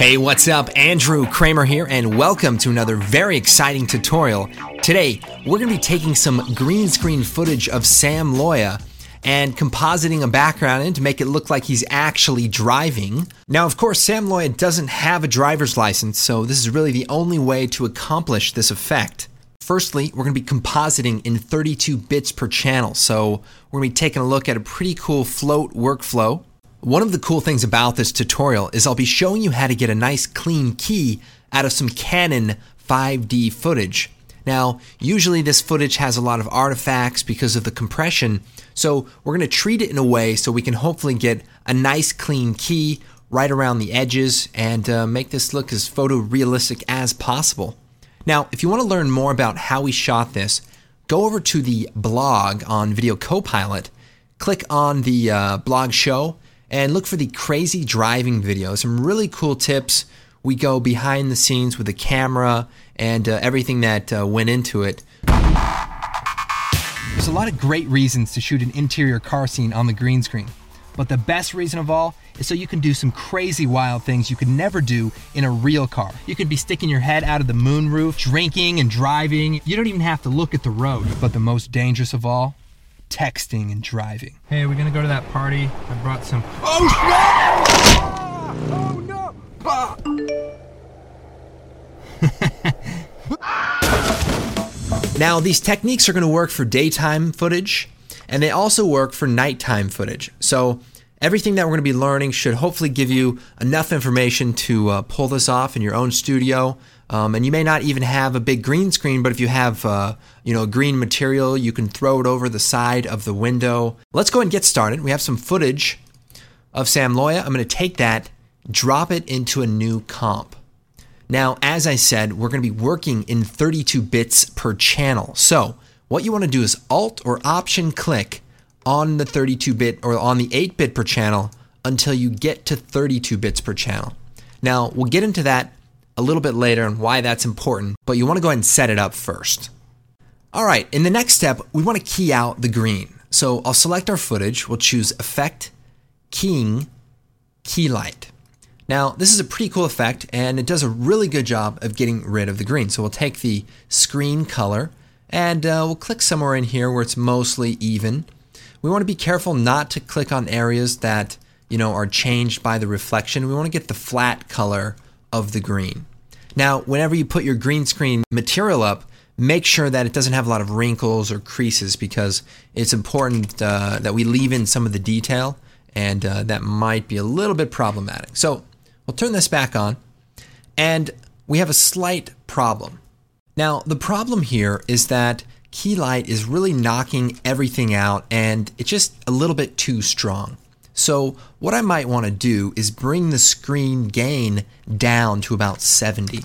Hey, what's up? Andrew Kramer here, and welcome to another very exciting tutorial. Today, we're going to be taking some green screen footage of Sam Loya and compositing a background in to make it look like he's actually driving. Now, of course, Sam Loya doesn't have a driver's license, so this is really the only way to accomplish this effect. Firstly, we're going to be compositing in 32 bits per channel, so we're going to be taking a look at a pretty cool float workflow. One of the cool things about this tutorial is I'll be showing you how to get a nice clean key out of some Canon 5D footage. Now, usually this footage has a lot of artifacts because of the compression, so we're going to treat it in a way so we can hopefully get a nice clean key right around the edges and make this look as photorealistic as possible. Now, if you want to learn more about how we shot this, go over to the blog on Video Copilot, click on the blog show, and look for the crazy driving video. Some really cool tips. We go behind the scenes with the camera and everything that went into it. There's a lot of great reasons to shoot an interior car scene on the green screen, but the best reason of all is so you can do some crazy wild things you could never do in a real car. You could be sticking your head out of the moonroof, drinking and driving. You don't even have to look at the road. But the most dangerous of all, texting and driving. Hey, we're gonna go to that party. I brought some. Oh no! Oh no! Now, these techniques are gonna work for daytime footage, and they also work for nighttime footage. So everything that we're gonna be learning should hopefully give you enough information to pull this off in your own studio. And you may not even have a big green screen, but if you have green material, you can throw it over the side of the window. Let's go ahead and get started. We have some footage of Sam Loya. I'm going to take that, drop it into a new comp. Now, as I said, we're going to be working in 32 bits per channel. So what you want to do is Alt or Option click on the 32-bit or on the 8-bit per channel until you get to 32 bits per channel. Now, we'll get into that a little bit later and why that's important, but you want to go ahead and set it up first. All right, in the next step, we want to key out the green. So I'll select our footage, we'll choose Effect, Keying, Key Light. Now, this is a pretty cool effect, and it does a really good job of getting rid of the green. So we'll take the screen color, and we'll click somewhere in here where it's mostly even. We want to be careful not to click on areas that, are changed by the reflection. We want to get the flat color of the green. Now, whenever you put your green screen material up, make sure that it doesn't have a lot of wrinkles or creases because it's important that we leave in some of the detail, and that might be a little bit problematic. So we'll turn this back on, and we have a slight problem. Now, the problem here is that key light is really knocking everything out, and it's just a little bit too strong. So what I might want to do is bring the screen gain down to about 70.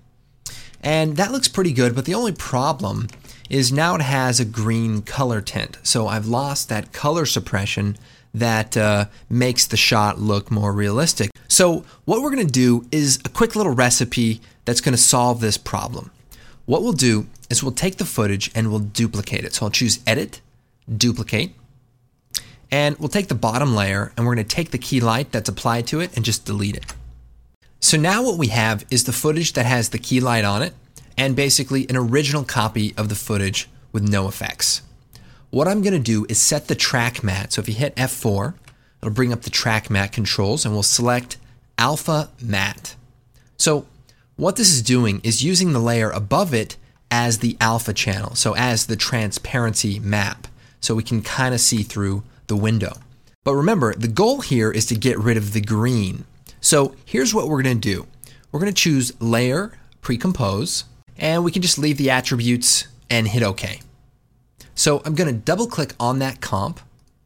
And that looks pretty good, but the only problem is now it has a green color tint. So I've lost that color suppression that makes the shot look more realistic. So what we're going to do is a quick little recipe that's going to solve this problem. What we'll do is we'll take the footage and we'll duplicate it. So I'll choose Edit, Duplicate. And we'll take the bottom layer and we're going to take the key light that's applied to it and just delete it. So now what we have is the footage that has the key light on it and basically an original copy of the footage with no effects. What I'm going to do is set the track matte. So if you hit F4, it'll bring up the track matte controls and we'll select Alpha Matte. So what this is doing is using the layer above it as the alpha channel, so as the transparency map, so we can kind of see through the window. But remember, the goal here is to get rid of the green. So here's what we're going to do. We're going to choose Layer, Pre-Compose, and we can just leave the attributes and hit OK. So I'm going to double click on that comp,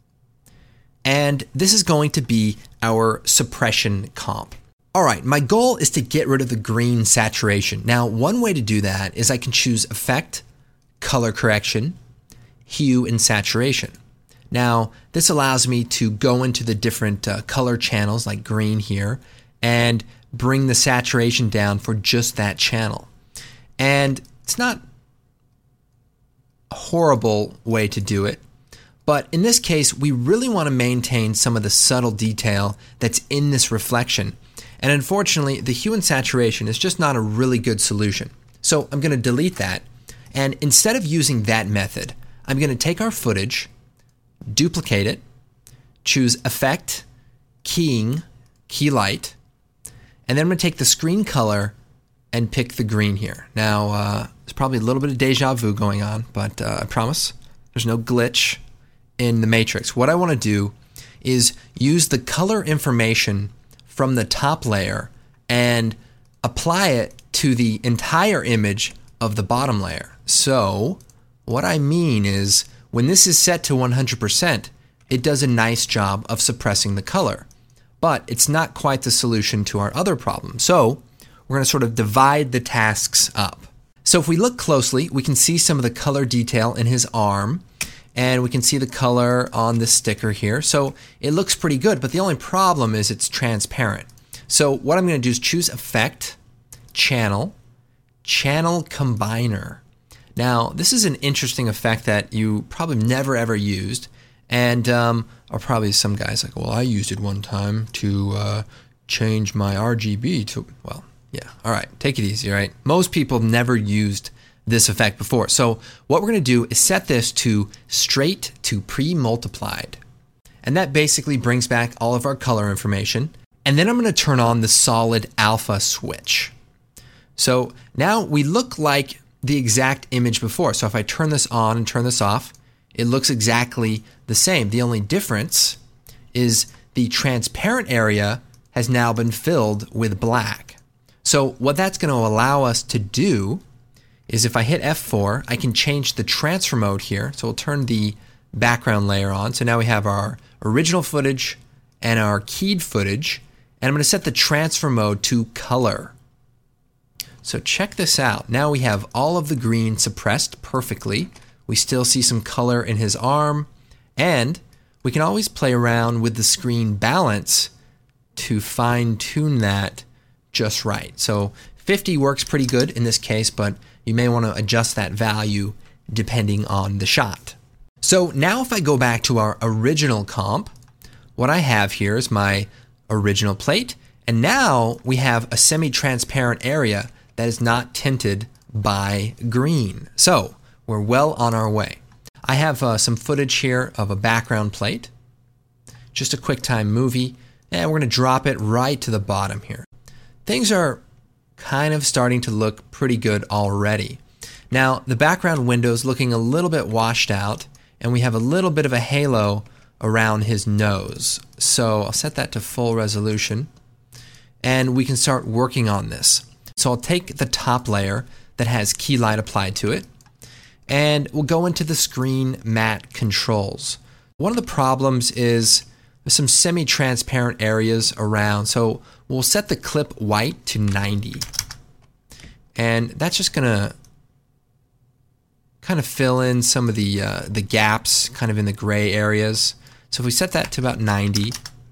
and this is going to be our suppression comp. All right, my goal is to get rid of the green saturation. Now, one way to do that is I can choose Effect, Color Correction, Hue, and Saturation. Now, this allows me to go into the different color channels like green here and bring the saturation down for just that channel. And it's not a horrible way to do it, but in this case, we really want to maintain some of the subtle detail that's in this reflection. And unfortunately, the hue and saturation is just not a really good solution. So I'm going to delete that. And instead of using that method, I'm going to take our footage, duplicate it, choose Effect, Keying, Key Light, and then I'm going to take the screen color and pick the green here. Now, there's probably a little bit of deja vu going on, but I promise there's no glitch in the matrix. What I want to do is use the color information from the top layer and apply it to the entire image of the bottom layer. So what I mean is when this is set to 100%, it does a nice job of suppressing the color, but it's not quite the solution to our other problem. So we're going to sort of divide the tasks up. So if we look closely, we can see some of the color detail in his arm, and we can see the color on the sticker here. So it looks pretty good, but the only problem is it's transparent. So what I'm going to do is choose Effect, Channel, Channel Combiner. Now, this is an interesting effect that you probably never ever used, and or probably some guys like, well, I used it one time to change my RGB to, well, yeah, all right, take it easy, all right? Most people have never used this effect before. So what we're going to do is set this to straight to pre-multiplied. And that basically brings back all of our color information. And then I'm going to turn on the solid alpha switch. So now we look like the exact image before. So if I turn this on and turn this off, it looks exactly the same. The only difference is the transparent area has now been filled with black. So what that's going to allow us to do is if I hit F4, I can change the transfer mode here. So we'll turn the background layer on. So now we have our original footage and our keyed footage. And I'm going to set the transfer mode to color. So check this out. Now we have all of the green suppressed perfectly. We still see some color in his arm. And we can always play around with the screen balance to fine tune that just right. So 50 works pretty good in this case, but you may want to adjust that value depending on the shot. So now if I go back to our original comp, what I have here is my original plate, and now we have a semi-transparent area that is not tinted by green. So we're well on our way. I have some footage here of a background plate, just a QuickTime movie, and we're going to drop it right to the bottom here. Things are kind of starting to look pretty good already. Now the background window is looking a little bit washed out, and we have a little bit of a halo around his nose. So I'll set that to full resolution, and we can start working on this. So I'll take the top layer that has key light applied to it, and we'll go into the screen matte controls. One of the problems is there's some semi-transparent areas around, so we'll set the clip white to 90. And that's just gonna kind of fill in some of the gaps kind of in the gray areas. So if we set that to about 90,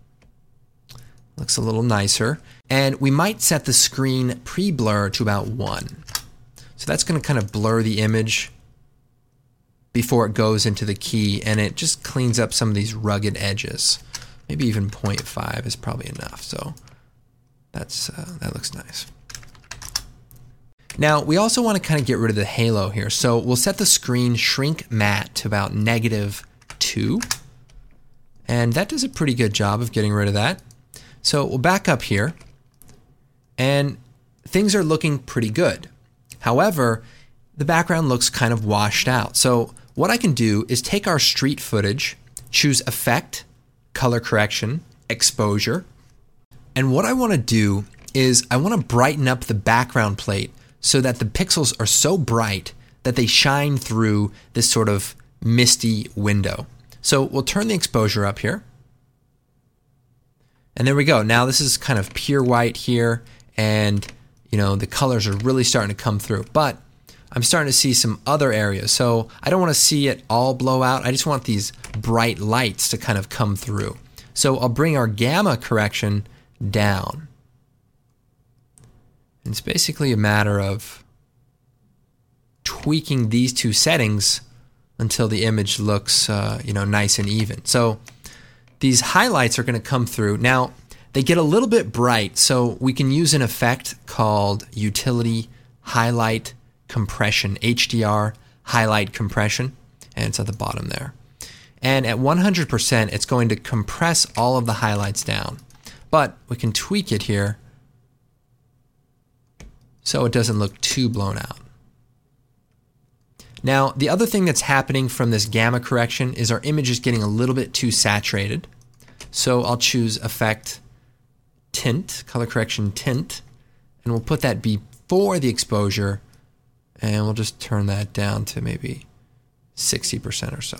looks a little nicer. And we might set the screen pre-blur to about 1. So that's going to kind of blur the image before it goes into the key, and it just cleans up some of these rugged edges. Maybe even 0.5 is probably enough. So that looks nice. Now we also want to kind of get rid of the halo here. So we'll set the screen shrink matte to about -2. And that does a pretty good job of getting rid of that. So we'll back up here, and things are looking pretty good. However, the background looks kind of washed out. So what I can do is take our street footage, choose Effect, Color Correction, Exposure, and what I want to do is I want to brighten up the background plate so that the pixels are so bright that they shine through this sort of misty window. So we'll turn the exposure up here. And there we go. Now this is kind of pure white here, and you know the colors are really starting to come through. But I'm starting to see some other areas. So I don't want to see it all blow out. I just want these bright lights to kind of come through. So I'll bring our gamma correction down. And it's basically a matter of tweaking these two settings until the image looks nice and even. So these highlights are going to come through. Now, they get a little bit bright, so we can use an effect called Utility Highlight Compression, HDR Highlight Compression, and it's at the bottom there. And at 100%, it's going to compress all of the highlights down. But we can tweak it here so it doesn't look too blown out. Now, the other thing that's happening from this gamma correction is our image is getting a little bit too saturated. So I'll choose Effect Tint, Color Correction Tint, and we'll put that before the exposure, and we'll just turn that down to maybe 60% or so.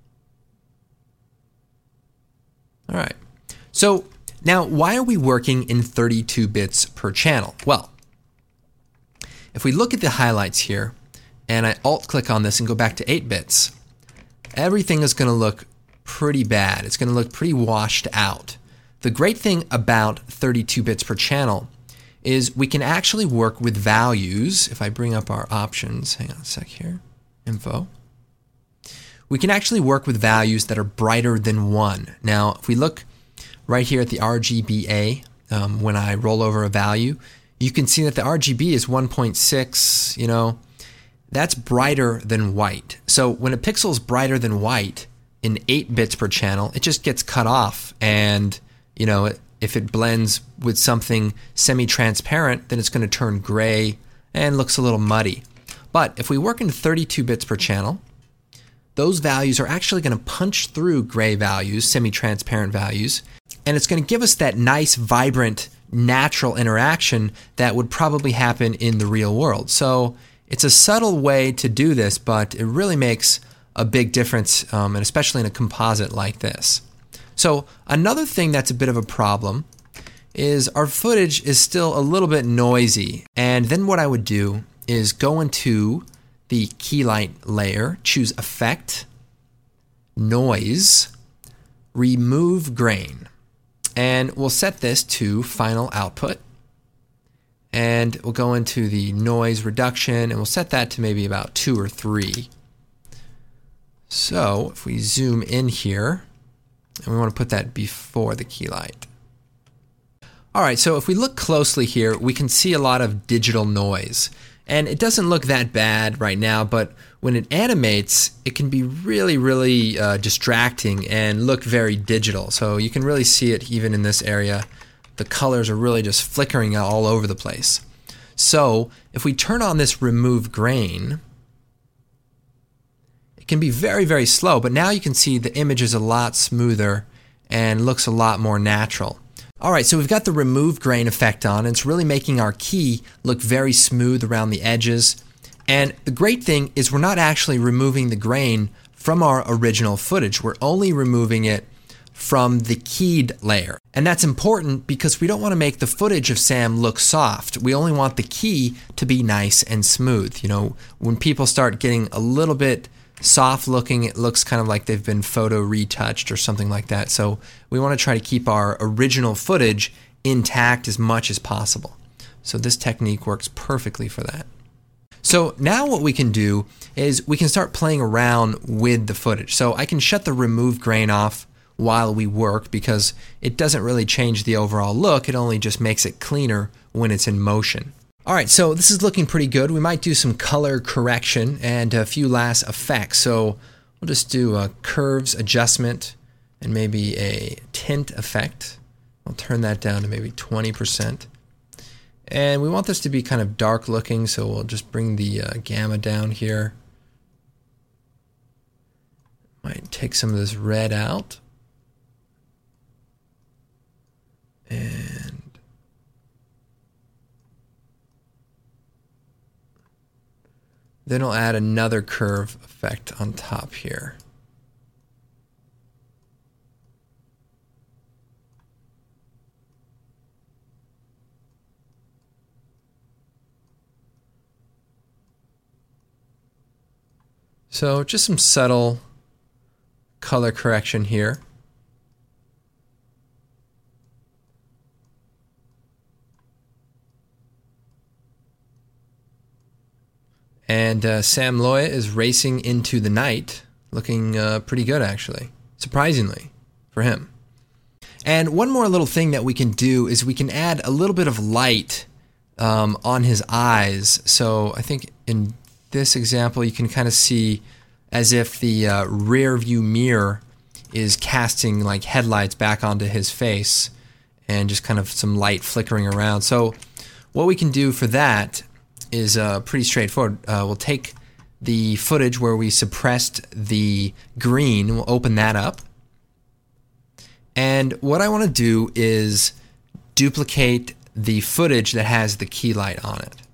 All right. So now, why are we working in 32 bits per channel? Well, if we look at the highlights here, and I alt-click on this and go back to 8 bits, everything is going to look pretty bad. It's going to look pretty washed out. The great thing about 32 bits per channel is we can actually work with values. If I bring up our options, hang on a sec here, info. We can actually work with values that are brighter than 1. Now, if we look right here at the RGBA, when I roll over a value, you can see that the RGB is 1.6, you know, that's brighter than white. So when a pixel is brighter than white in 8 bits per channel, it just gets cut off. And, you know, if it blends with something semi-transparent, then it's going to turn gray and looks a little muddy. But if we work in 32 bits per channel, those values are actually going to punch through gray values, semi-transparent values, and it's going to give us that nice, vibrant, natural interaction that would probably happen in the real world. So it's a subtle way to do this, but it really makes a big difference, and especially in a composite like this. So another thing that's a bit of a problem is our footage is still a little bit noisy. And then what I would do is go into the key light layer, choose Effect, Noise, Remove Grain. And we'll set this to Final Output. And we'll go into the noise reduction, and we'll set that to maybe about 2 or 3. So if we zoom in here, and we want to put that before the key light. All right, so if we look closely here, we can see a lot of digital noise. And it doesn't look that bad right now, but when it animates, it can be really, really distracting and look very digital. So you can really see it even in this area. The colors are really just flickering all over the place. So if we turn on this Remove Grain, it can be very, very slow, but now you can see the image is a lot smoother and looks a lot more natural. All right, so we've got the Remove Grain effect on, and it's really making our key look very smooth around the edges. And the great thing is we're not actually removing the grain from our original footage. We're only removing it from the keyed layer. And that's important because we don't want to make the footage of Sam look soft. We only want the key to be nice and smooth. You know, when people start getting a little bit soft looking, it looks kind of like they've been photo retouched or something like that. So we want to try to keep our original footage intact as much as possible. So this technique works perfectly for that. So now what we can do is we can start playing around with the footage. So I can shut the Remove Grain off while we work because it doesn't really change the overall look. It only just makes it cleaner when it's in motion. All right, so this is looking pretty good. We might do some color correction and a few last effects. So we'll just do a curves adjustment and maybe a tint effect. I'll turn that down to maybe 20%. And we want this to be kind of dark looking, so we'll just bring the gamma down here. Might take some of this red out. And then I'll add another curve effect on top here. So just some subtle color correction here. And Sam Loya is racing into the night, looking pretty good actually, surprisingly for him. And one more little thing that we can do is we can add a little bit of light on his eyes. So I think in this example, you can kind of see as if the rear view mirror is casting like headlights back onto his face and just kind of some light flickering around. So what we can do for that is pretty straightforward. We'll take the footage where we suppressed the green, we'll open that up. And what I want to do is duplicate the footage that has the key light on it.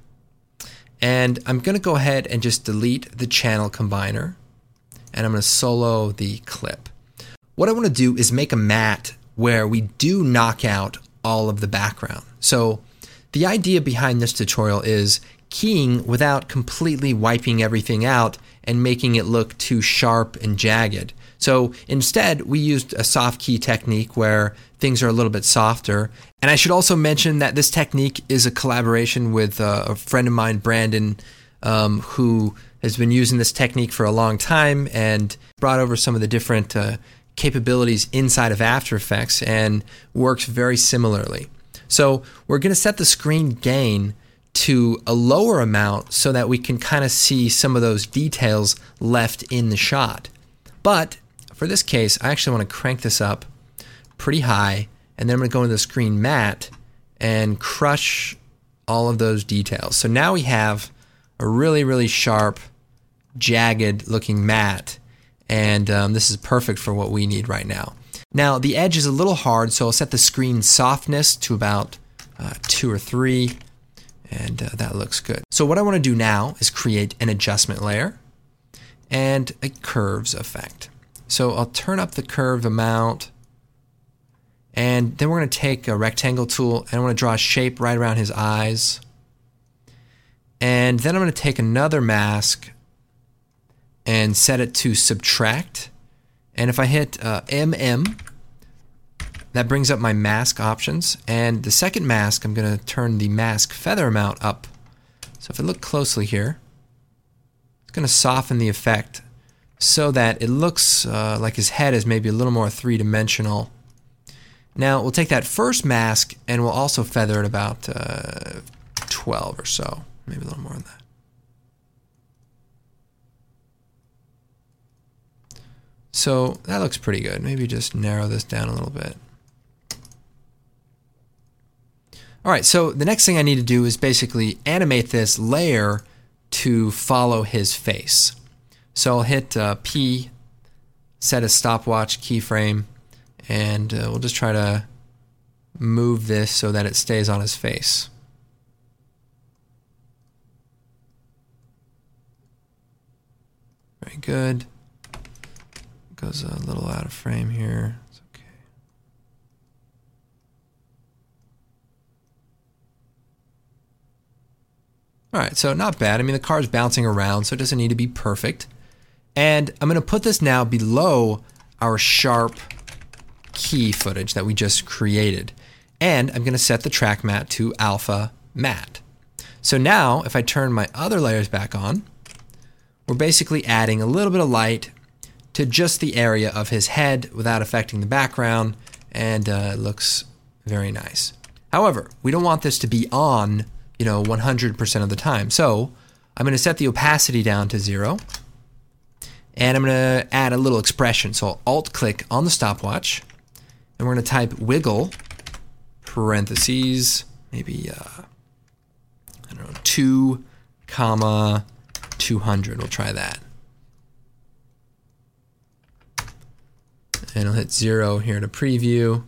And I'm going to go ahead and just delete the channel combiner, and I'm going to solo the clip. What I want to do is make a matte where we do knock out all of the background. So the idea behind this tutorial is keying without completely wiping everything out and making it look too sharp and jagged. So instead, we used a soft key technique where things are a little bit softer. And I should also mention that this technique is a collaboration with a friend of mine, Brandon, who has been using this technique for a long time and brought over some of the different capabilities inside of After Effects and works very similarly. So we're going to set the screen gain to a lower amount so that we can kind of see some of those details left in the shot. But for this case, I actually want to crank this up pretty high, and then I'm going to go into the screen matte and crush all of those details. So now we have a really, really sharp, jagged looking matte, and this is perfect for what we need right now. Now the edge is a little hard, so I'll set the screen softness to about 2 or 3, and that looks good. So what I want to do now is create an adjustment layer and a curves effect. So I'll turn up the curve amount, and then we're going to take a rectangle tool and I want to draw a shape right around his eyes. And then I'm going to take another mask and set it to subtract. And if I hit MM, that brings up my mask options. And the second mask, I'm going to turn the mask feather amount up. So if I look closely here, it's going to soften the effect so that it looks like his head is maybe a little more three-dimensional. Now we'll take that first mask and we'll also feather it about 12 or so, maybe a little more than that. So that looks pretty good. Maybe just narrow this down a little bit. All right, so the next thing I need to do is basically animate this layer to follow his face. So I'll hit P, set a stopwatch keyframe, and we'll just try to move this so that it stays on his face. Very good. Goes a little out of frame here. It's okay. All right, so not bad. I mean, the car's bouncing around, so it doesn't need to be perfect. And I'm going to put this now below our sharp key footage that we just created. And I'm going to set the track matte to alpha matte. So now, if I turn my other layers back on, we're basically adding a little bit of light to just the area of his head without affecting the background, and it looks very nice. However, we don't want this to be on, 100% of the time. So I'm going to set the opacity down to 0. And I'm going to add a little expression. So I'll alt-click on the stopwatch, and we're going to type wiggle, parentheses, maybe, 2, 200. We'll try that. And I'll hit 0 here to preview.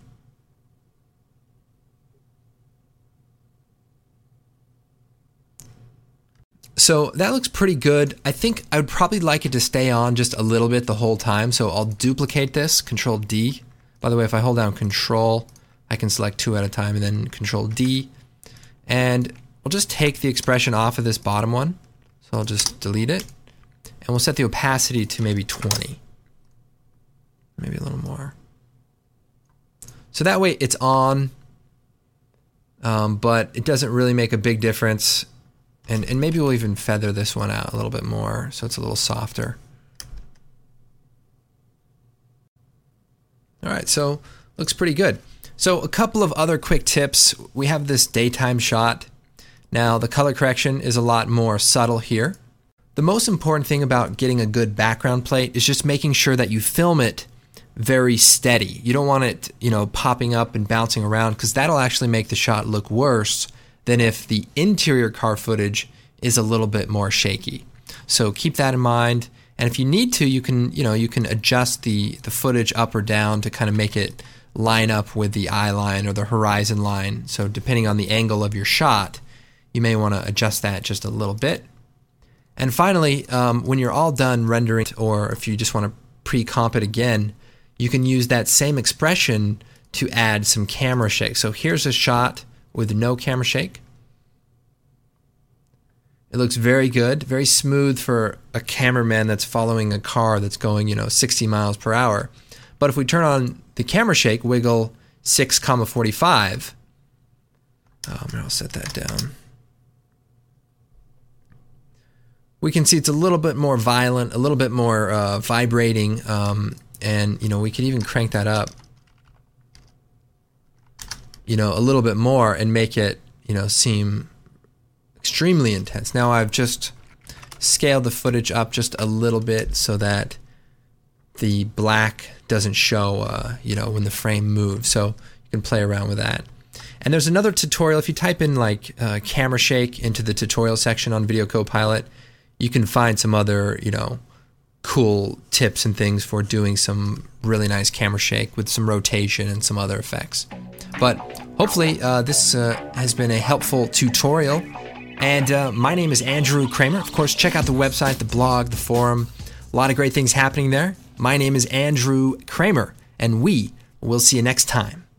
So that looks pretty good. I think I would probably like it to stay on just a little bit the whole time. So I'll duplicate this, Control D. By the way, if I hold down Control, I can select 2 at a time, and then Control D. And we'll just take the expression off of this bottom one. So I'll just delete it. And we'll set the opacity to maybe 20. Maybe a little more. So that way it's on, but it doesn't really make a big difference. And maybe we'll even feather this one out a little bit more so it's a little softer. All right, so Looks pretty good. So a couple of other quick tips. We have this daytime shot. Now the color correction is a lot more subtle here. The most important thing about getting a good background plate is just making sure that you film it very steady. You don't want it, popping up and bouncing around, because that'll actually make the shot look worse than if the interior car footage is a little bit more shaky. So keep that in mind. And if you need to, you can adjust the footage up or down to kind of make it line up with the eye line or the horizon line. So depending on the angle of your shot, you may want to adjust that just a little bit. And finally, when you're all done rendering, or if you just want to pre-comp it again, you can use that same expression to add some camera shake. So here's a shot with no camera shake. It looks very good, very smooth for a cameraman that's following a car that's going, 60 miles per hour. But if we turn on the camera shake, wiggle 6,45, I'll set that down. We can see it's a little bit more violent, a little bit more vibrating, and we could even crank that up, a little bit more and make it, seem extremely intense. Now I've just scaled the footage up just a little bit so that the black doesn't show, when the frame moves. So you can play around with that. And there's another tutorial. If you type in camera shake into the tutorial section on Video Copilot, you can find some other, cool tips and things for doing some really nice camera shake with some rotation and some other effects. But hopefully this has been a helpful tutorial. And my name is Andrew Kramer. Of course, check out the website, the blog, the forum. A lot of great things happening there. My name is Andrew Kramer, and we will see you next time.